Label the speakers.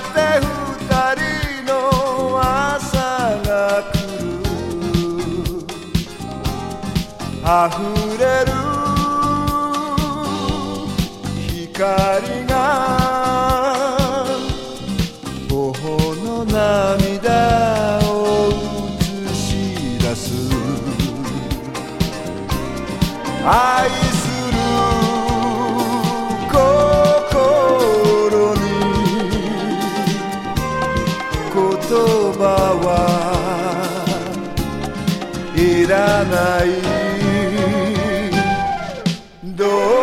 Speaker 1: て二人の朝が来る溢れる光が頬の涙を映し出す愛する心に言葉はいらないどう